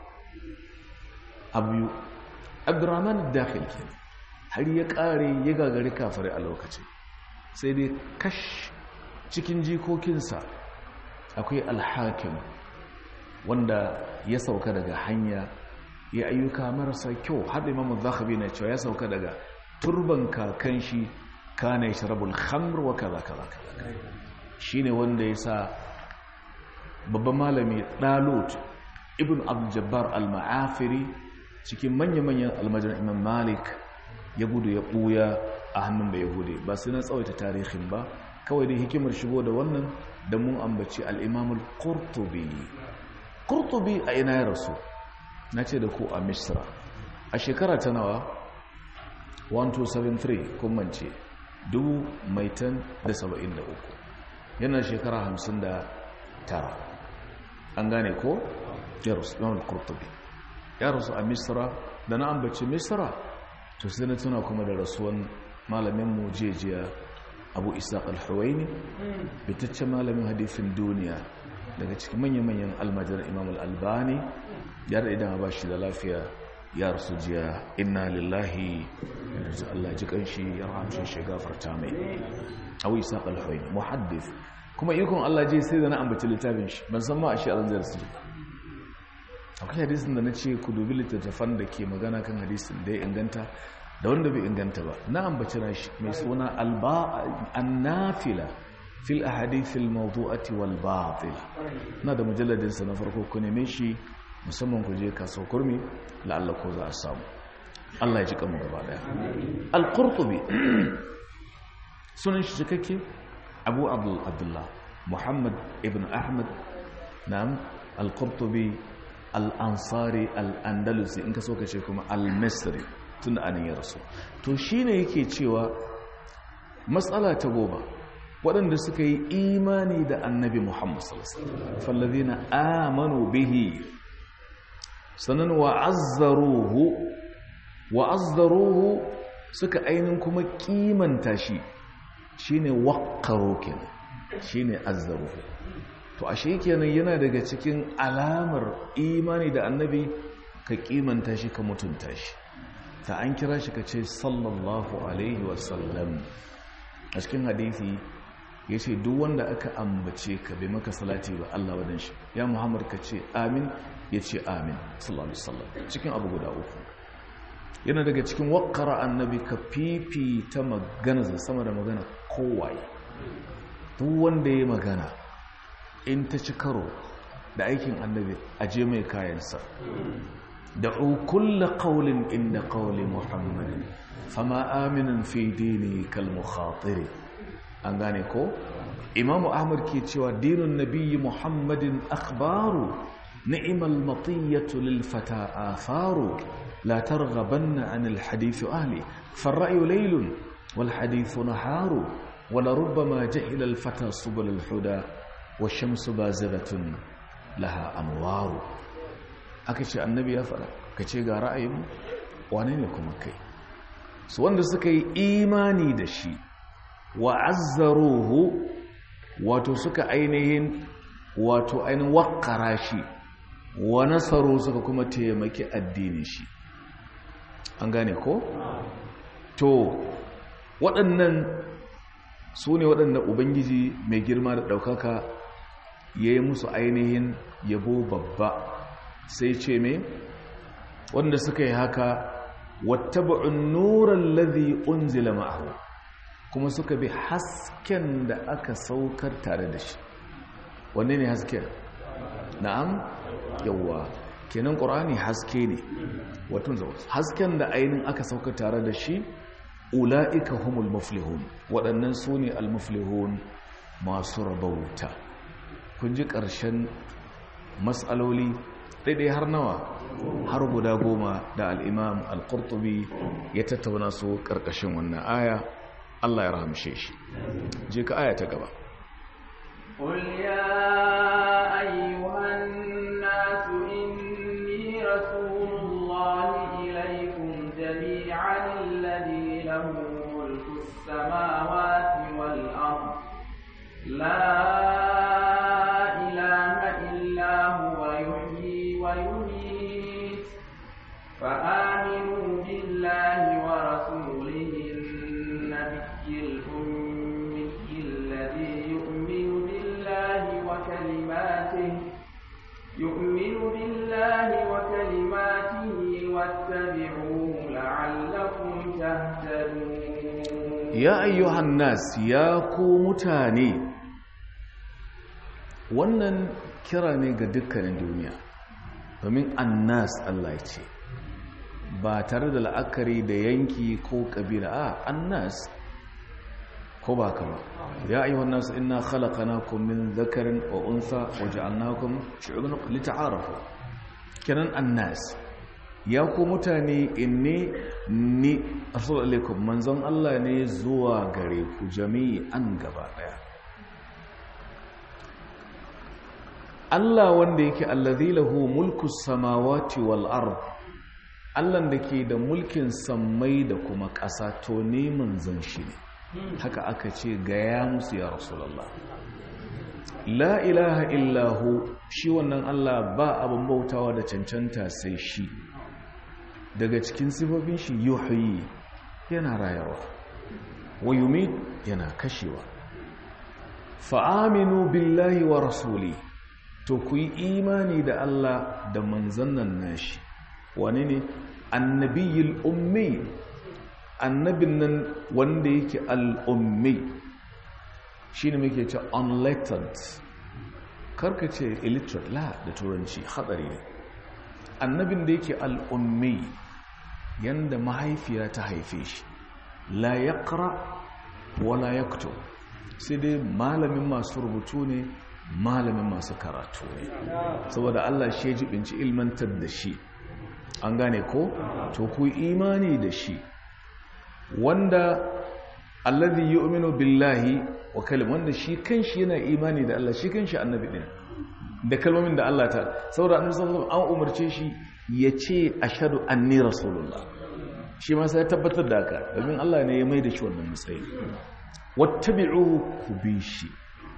abu Abdurrahman dakhil ke har ya kare ya gagari kafirai a lokacin. sai dai kash cikin jikokinsa akwai al-Hakim wanda ya sauka daga hanya ya ayyuka marasa kyau, har Imam Zahabi na cewa ya sauka daga turban kakan shi kana yashrabul khamr wa kaza kaza kaza. shine wanda yasa babban malami Dalut ibn Abdul Jabbar al-Ma'afiri cikin manya-manyan almajiran Imam Malik ya gudu ya buya a hannun da Yahudi. ba sai na tsawaita tarihin ba, kawai dai hikimar shigo da wannan da mun ambaci al-Imam al-Qurtubi. Qurtubi a ina ya rasu? na ce da ku a Misra a shekara ta nawa 1273 kun mance 1973, yana shekara 59. an gane ko? ya rasu Imam al-Qurtubi ya rasu a Misra. da na ambaci Misra to sai na tuna kuma da rasuwan malamin mu jejiya Abu Ishaq al-Huwaini, bitaccen malamin hadisin duniya daga cikin manyan almajiran Imam al-Albani. ya da idan ba shi da lafiya ya rasu jiya. inna lillahi yanzu Allah ji kanshi ya rahamshe shi gafarta mai. Abu Ishaq al-Huwaini muhaddith, kuma ikon Allah je sai da na ambaci littafin shi, ban san ma a shi alanzar su. akwai hadisin da na ce ku dubi littattafan da ke magana kan hadisin da ya inganta da wanda bai inganta ba. na ambaci na shi mai suna an-nafila fil ahadith al-mawdu'ati wal batila. na da mujalladin sa na farko ku neme shi, musamman ku je kaso kurmi la'alla ko za a samu. Allah ya ji kanmu gaba daya. al-Qurtubi sunan shi cikakke Abu Abdullah Muhammad ibn Ahmad na'am al-Qurtubi al-Ansari al-Andalusi, in ka so ka ce kuma al-Misri tunda anan ya rasu. to shine yake cewa matsala ta goma waɗanda suka yi imani da annabi Muhammad sallallahu alaihi wasallam fallazina amanu bihi sanan wa'azzaruhu suka ainin kuma kimanta shi, shine waqqaru kenan, shine azzaruhu. to ashe kenan yana daga cikin alamar imani da annabi ka kimanta shi, ka mutunta shi. ta an kira shi ka ce sallallahu alaihi wasallam. a cikin hadisi ya ce duk wanda aka ambace ka bai maka salati ba Allah wadan shi, ya Muhammad ka ce amin, ya ce amin sallallahu alaihi wasallam. cikin abu guda uku yana daga cikin waƙara annabi ka fifita magana sama da magana kowaye. duk wanda ya magana in ta ci karo da aikin annabi aje mai kayansa. da'u kulla qawlin inda qawli Muhammadin fama aminin fi dini kal mukhatiri. an gane ko? Imam Ahmad ke cewa dinun nabiyyi Muhammadin akhbaru ni'mal matiyatu lil fata atharu la targhabanna anil hadith ahli farra'yu laylun wal hadith naharu wa la rubbama jahila al fata subul al huda wash-shamsu baziratun laha anwaru. aka ce annabi ya faɗa, ka ce ga ra'ayin wane ne kuma kai? su wanda suka yi imani da shi wa azzaruhu, wato suka ainihin waƙara shi, wa nasaru suka kuma taimaki addinin shi. an gane ko? to waɗannan su ne waɗanda ubangiji mai girma da ɗaukaka ya yi musu ainihin yabo babba sai ce me wanda suka yi haka wattaba'un nuran ladhi unzila ma'ahu kuma suka bi hasken da aka saukar tare da shi. Wanne ne hasken? Na'am, yawa kenan qur'ani haske ne, wato hasken da ainin aka saukar tare da shi. Ula'ika humul muflihun, waɗannan su ne al-muflihun, masu rabauta. Kun ji ƙarshen matsaloli ɗaiɗai har nawa? Har guda 10 da al'imam al-Qurtubi ya tattauna su ƙarƙashin wannan aya. Allah ya rahamshe shi. Je ka aya ta gaba. قل يا أيها الناس إني رسول الله إليكم جميعا الذي له ملك السماوات والأرض لا إله إلا هو يحيي ويميت فآمنوا بالله ورسوله النبي الأمي الذي يؤمن بالله وكلماته واتبعوه لعلكم تهتدون. يا أيها الناس يا متاني wannan kira ne ga dukkanin duniya domin annas Allah ya ce ba tare da la'akari da yanki ko kabila annas ko ba kama ya ayyuhan nas inna khalaqnakum min dhakarin wa untha waja'alnakum shu'uban lita'arafu kenan annas ya ku mutane ni rasul alaikum manzon Allah ne zuwa gare ku jami'an gaba daya. Allah wanda yake allazi lahu mulku samawati wal ard, Allah da ke da mulkin sammai da kuma ƙasa, to ne manzon shi ne. Haka aka ce gaya musu ya rasulullah. La ilaha illahu, shi wannan Allah ba abin bautawa da cancanta sai shi. Daga cikin sifofin shi yuhyi, yana rayarwa, wa yumit, yana kashewa. Fa'aminu billahi wa rasuli, to ku yi imani da Allah da manzon nan nashi. Wane ne? Annabiyul ummi, annabin nan wanda yake al'ummi, shi ne muke ce unlettered, karka ce illiterate, la da turanci hatsari ne. Annabin da yake al'ummi, yanda mahaifiya ta haife shi, la yaqra wala yaktub, sai dai malamin masu rubutu ne, malamin masu karatu ne, saboda Allah shi ya jibinci ilmantar da shi. An gane ko? To ku imani da shi, wanda alladhi yu'minu billahi wa wanda shi kanshi yana imani da Allah, shi kanshi annabi din da kalmomin da Allah ta, saboda annabi sallallahu alaihi wasallam an umarce shi ya ce ashhadu anni rasulullah, shi ma sai ya tabbatar da haka domin Allah ne ya mai da shi wannan matsayi. Wattabi'uhu, ku bi shi,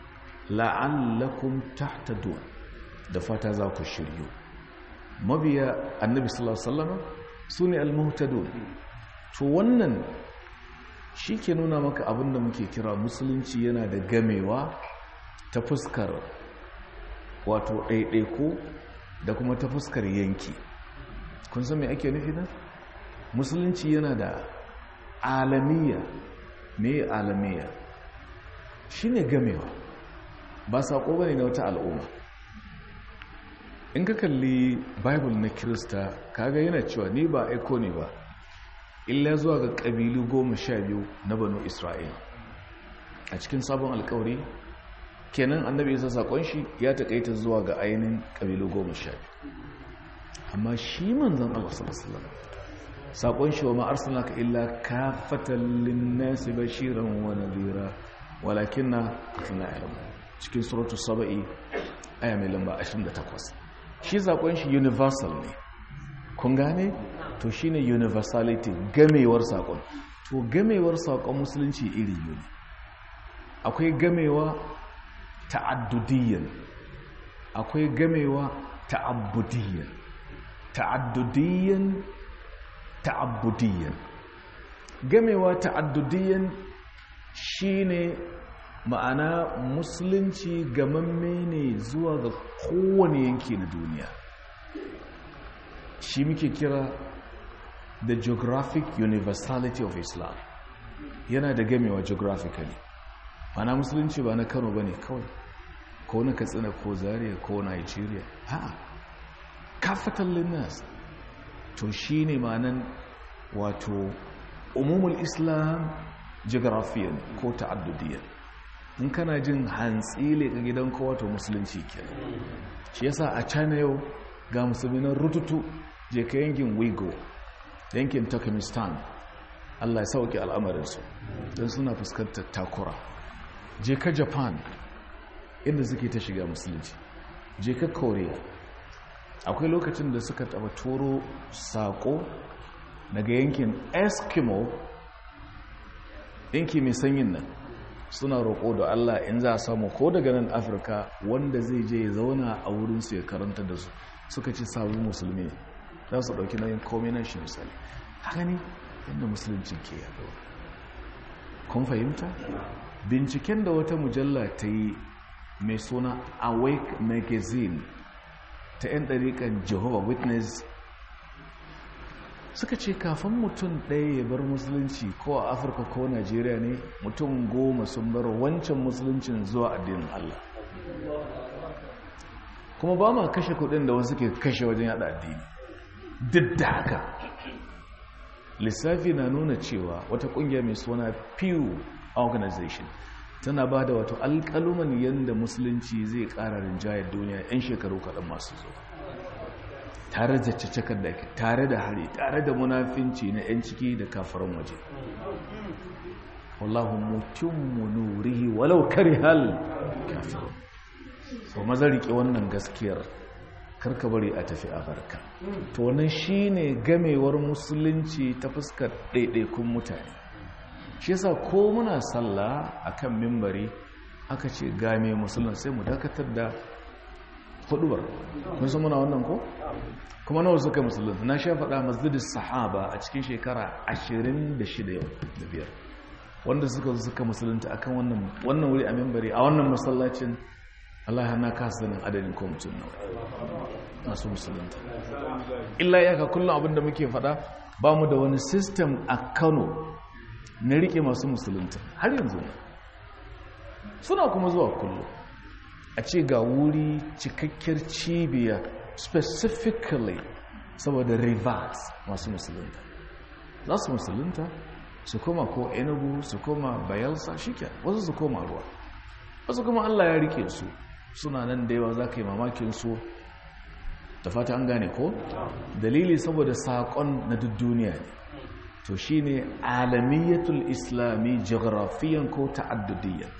la'allakum tahtadun, da fata za ku shiryu. Mabiya annabi sallallahu alaihi wasallam sune al-muhtadun. To wannan shi ke nuna maka abinda muke kira musulunci yana da gamewa ta fuskar wato ɗaiɗaiko da kuma ta fuskar yanki. Kun san me ake nufi da? Musulunci yana da alamiya. Me alamiya? Shi ne gamewa, ba saƙo bane na wata al'umma. In ka kalli Bible na Kirista, kaga yana cewa ni ba aiko ne ba illa zuwa ga ƙabilu 12 na Banu Isra'ila. A cikin sabon alƙawari kenan annabi ya saƙon shi ya taƙaita zuwa ga ainihin ƙabilu 12. Amma shi manzon Allah sallallahu alaihi wasallam saƙon shi wa ma arsalnaka illa kafatan lin-nasi bashiran wa nadhira walakinna la ya'lamun. Cikin suratu Saba'i aya mai lamba 28. Shi saƙon shi universal ne. Kun gane? To shine universality, gamewar saƙon. To gamewar saƙon musulunci iri biyu ne. Akwai gamewa ta'addudiyyan, akwai gamewa ta'abbudiyyan. Ta'abbudiyyan. Gamewa ta'addudiyyan shine ma'ana musulunci gamamme ne zuwa ga kowane yanki na duniya. shi muke kira the geographic universality of Islam. Yana da gamewa geographically. Mana musulunci ba na Kano bane kawai, ko na Katsina ko Zaria ko Nigeria. A'a, kafatan linnas. To shine ma'anan wato umumul Islam geographiyan ko ta'addudiyan. In kana jin hantsile ga gidan kowa to musulunci kenan. Shi yasa a China yau ga musulmi na rututu, je ka yankin Uyghur, yankin Turkmenistan, Allah ya sauke al'amarinsu don suna fuskantar takura. Je ka Japan inda suke ta shiga musulunci, je ka Korea. Akwai lokacin da suka taba turo sako daga yankin Eskimo, yanki mai sanyin nan, suna roƙo da Allah in za a samu ko daga nan Afirka wanda zai je ya zauna a wurinsu ya karanta da su. Suka ci sabon musulmi za su ɗauki nayin kominanshi misali. Haka ne yadda musulunci ke yaɗo. Kun fahimta? Binciken da wata mujalla ta yi mai suna Awake Magazine ta 'yan ɗariƙan Jehovah Witness suka ce kafin mutum ɗaya ya bar musulunci ko a Afirka ko Najeriya ne, mutum 10 sun bar wancan musuluncin zuwa addinin Allah. Kuma ba ma kashe kudin da wasu ke kashe wajen yada addini. Duk da haka lissafi na nuna cewa wata kungiya mai suna Pew Organization tana ba da wato alƙaluman yadda musulunci zai ƙara rinjayar duniya 'yan shekaru kaɗan masu zuwa, tare da cacakar da ke, tare da hari, tare da munafinci na 'yan ciki da kafaran waje. wallahu mutimmu nurihi walau karihal kafirun. so maza rike wannan gaskiyar, karka bari a tafi a barka. to wannan shine gamewar musulunci ta fuskar ɗaiɗaikun mutane. shi yasa ko muna sallah akan mimbari aka ce game musulun sai mu dakatar da hudubar. mun san muna wannan ko? kuma nawa suka musulun? na sha faɗa masjidis sahaba a cikin shekara 26 yau da biyar wanda suka musulunta akan wannan wuri a mimbari a wannan masallacin. Allah ya na kasa sanin adadin ko mutum nawa masu musulunta. illa yaka kullum abinda muke faɗa, ba mu da wani system a Kano na rike masu musulunta har yanzu ne. Suna kuma zuwa kullum a ce ga wuri cikakkiyar cibiya specifically saboda reverse masu musulunta. Za su musulunta su koma ko Enugu, su koma Bayelsa, shike wasu su koma ruwa, wasu kuma Allah ya rike su suna nan da yawa. za ka yi mamakin su. da fata an gane ko? dalili saboda saƙon na duk duniya ne. to shi ne alamiyatul islami geografiyan ko ta'addudiyyan.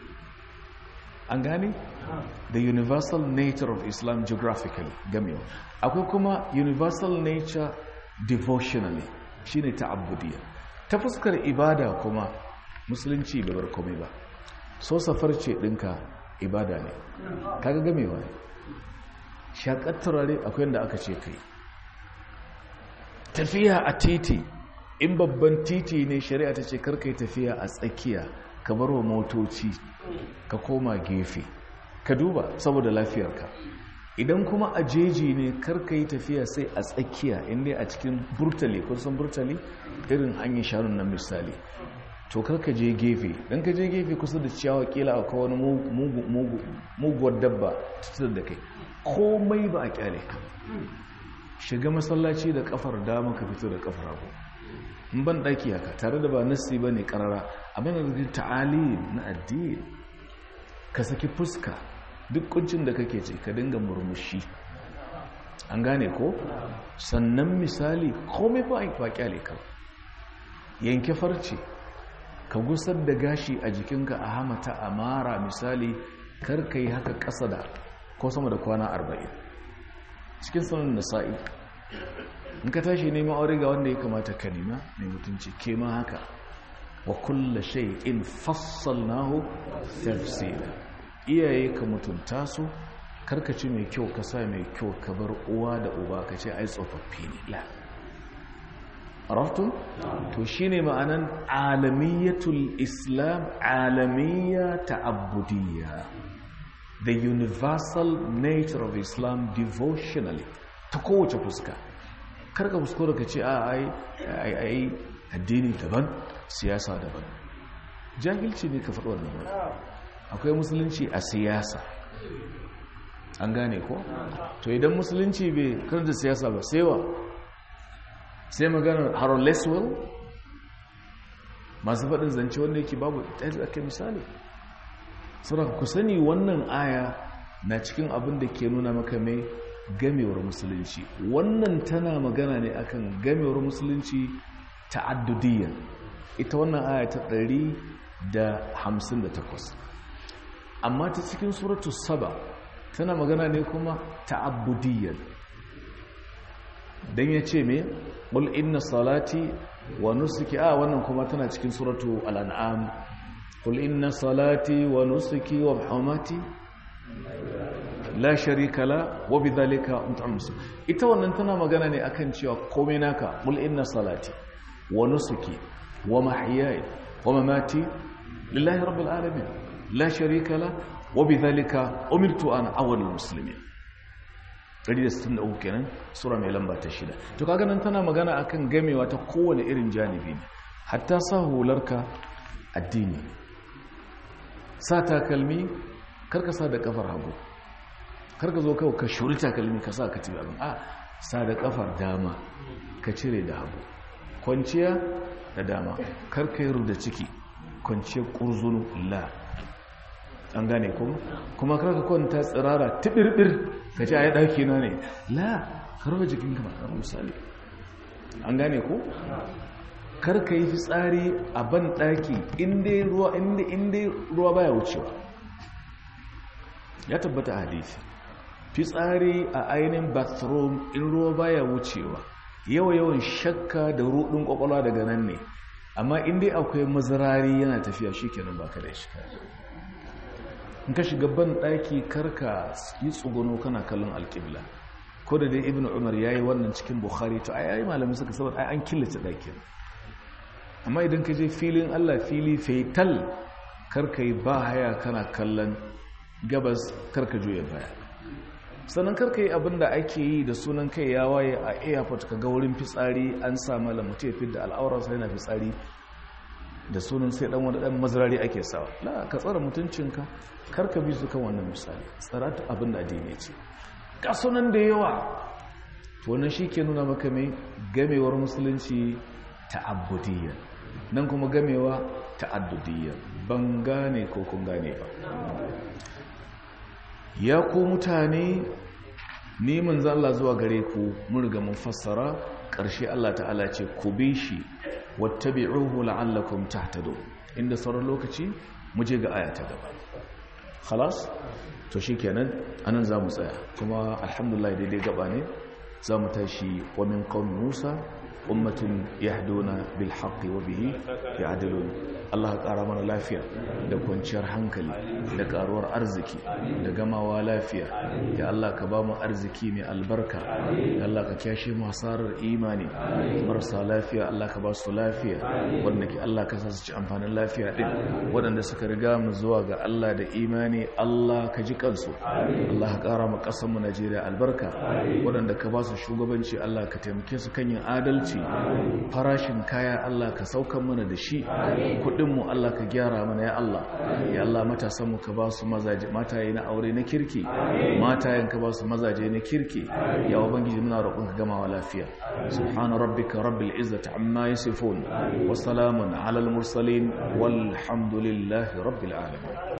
an gane? the universal nature of Islam geographically gamewa. akwai kuma universal nature devotionally, shi ne ta'abbudiyyan. ta fuskar ibada kuma musulunci bai bar komai ba. so safarce ɗinka ibada ne, kaga gamewa ne. shaƙar turare akwai yadda aka ce kai. tafiya a titi, in babban titi ne shari'a ta ce karkai tafiya a tsakiya, ka bar wa motoci ka koma gefe, ka duba saboda lafiyarka. idan kuma a jeji ne karkai tafiya sai a tsakiya, inda a cikin burtali, kun san burtali irin hanyar shanun nan misali, to karka je gefe. dan ka je gefe kusa da ciyawa kila akwai wani muguwar dabba tattar da kai, komai ba a kyale ka. shiga masallaci da kafar dama, ka fito da kafar hagu. in ban daki haka, tare da ba nassi bane karara, abin da ta'alim na addini. ka saki fuska, duk kuncin da kake ce ka dinga murmushi. an gane ko? sannan misali komai ba kyale ka. yanke farce, ka gusar da gashi a jikinka a hamata a mara misali, kar ka yi haka ƙasa da ko sama da kwana 40. cikin sanin nasa'i, in ka tashi neman aure ga wanda ya kamata ka nema mai mutunci, ke ma haka. wa kulla shay'in fassalnahu tafsila. iyaye ka mutunta su, karkaci mai kyau ka sa mai kyau, ka bar uwa da uba ka ce ai tsofaffi ne. la arafton? to shine ma'anan alamiyatul islam, alamiyya ta'abbudiyya, the universal nature of Islam devotionally, ta kowace fuska. karka kuskura ka ce ai addini daban siyasa daban. Jahilci ne ka faɗi wannan wani. Akwai musulunci a siyasa, an gane ko? To idan musulunci bai kar da siyasa ba sai maganar Harold Leswell masu faɗin zance wanda yake babu ɗaya da kai misali. Saboda ku sani wannan aya na cikin abin da ke nuna maka mai gamewar musulunci. Wannan tana magana ne akan gamewar musulunci ta'addudiyya. Ita wannan aya ta 158. Amma ta cikin suratu Saba tana magana ne kuma ta'abbudiyya. Dan yace me qul inna salati wa nusuki wannan kuma tana cikin suratu al-an'am qul inna salati wa nusuki wa mahmati la sharika la wa bidhalika umirtu. Ita wannan tana magana ne akan cewa komai naka qul inna salati wa nusuki wa mahyaya wa mamati lillahi rabbil alamin la sharika la wa bidhalika umirtu ana awwalul muslimin. 163 kenan sura mai lamba ta 6. To kaga nan tana magana akan gamewa ta kowane irin janibi ne, hatta sa hularka addini, sa takalmi karka sa da kafar hagu, karka zo kawai ka shuri takalmi ka sa ka tibi abin sa da kafar dama ka cire da hagu, kwanciya da dama karka yi da ciki, kwanciya kurzunu la, an gane kuma karka kwanta tsirara tibirbir ka ce a yi ɗaki na ne la, karfa jikin kama misali, an gane ko karka yi fitsari a ban ɗaki inda ruwa baya wucewa. Ya tabbata a hadisi fitsari a ainihin bathroom in ruwa baya wucewa yawan shakka da rudin kwakwalwa daga nan ne, amma inda akwai mazarari yana tafiya shikenan baka da shi. In ka shiga ban daki karka yi tsuguno kana kallon alƙibla, ko da dai ibnu umar yayi wannan cikin bukhari, to ai malami suka saboda ai an killace dakin. Amma idan ka je filin Allah fili fetal karka yi ba haya kana kallon gabas, karka juya baya. Sannan karka yi abinda ake yi da sunan kai ya waye a airport ka ga wurin fitsari an sa malamu tafi da al'aurarsa yana fitsari da sunan sai dan wani dan mazarari ake sawa. La, ka tsara mutuncinka, karka bi su kan wannan misali. Tsara abinda addini ce. Ka sunan da yawa. To wannan shike nuna maka mai gamewar musulunci ta'abbudiyya. Nan kuma gamewa ta'addudiyya. Ban gane ko kun gane ba. Ya ku mutane, ni manzo Allah zuwa gare ku mun riga mun fassara, ƙarshe Allah ta'ala ce ku bi shi wattabi'uhu la'allakum tahtadun. Inda sauran lokaci mu je ga aya ta gaba. Khalas? To shikenan anan zamu tsaya. Kuma alhamdulillah daidai gaba ne zamu tashi wa min qaumi Musa ummatun yahduna bil haqqi wa bihi ya'dilun. Allah ka ƙara mana lafiya da kwanciyar hankali da ƙaruwar arziki da gamawa lafiya. Ya Allah ka ba mu arziki mai albarka. Ya Allah ka kyashe mu hasarar imani. Marasa lafiya Allah ka ba su lafiya, wanda ke Allah ka sa su ci amfanin lafiya din. Waɗanda suka riga mu zuwa ga Allah da imani Allah ka ji kansu. Allah ka ƙara mu ƙasar mu Najeriya albarka. Waɗanda ka ba su shugabanci Allah ka taimake su kan yin adalci. Farashin kaya Allah ka saukan mana da shi. Kudinmu Allah ka gyara mana ya Allah. Ya Allah matasanmu ka ba su mazaje, mataye na aure na kirki, matayen ka ba su mazaje na kirki. Ya ubangiji muna roƙon ka gamawa lafiya. Subhana rabbika rabbil izzati amma yasifun wa salamun alal mursalin walhamdulillahi rabbil alamin.